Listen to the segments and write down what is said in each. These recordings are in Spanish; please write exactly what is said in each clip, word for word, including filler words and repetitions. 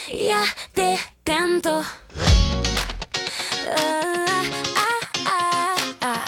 Ya te canto. Ah, ah, ah, ah.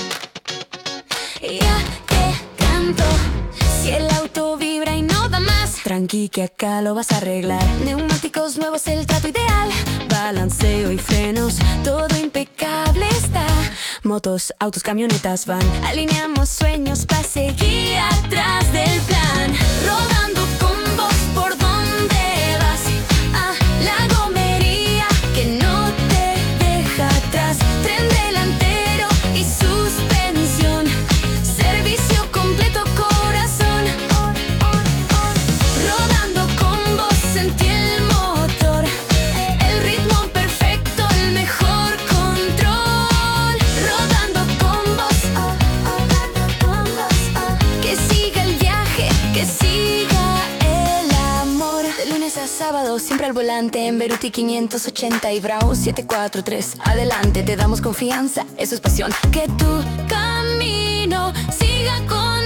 Ya te canto. Si el auto vibra y no da más, tranqui que acá lo vas a arreglar. Neumáticos nuevos, el trato ideal. Balanceo y frenos, todo impecable está. Motos, autos, camionetas van. Alineamos sueños para seguir atrás del plan. Rodando con vos por donde vas. A la gomería que no te deja atrás. Tren delantero y suspensión. Servicio completo, corazón. Rodando con vos sentí el motor. El ritmo perfecto, el mejor control. Rodando con vos, que siga el viaje, que siga el amor. De lunes a sábado, siempre al volante. En Beruti quinientos ochenta y Bravo siete cuatro tres. Adelante, te damos confianza, eso es pasión. Que tu camino siga con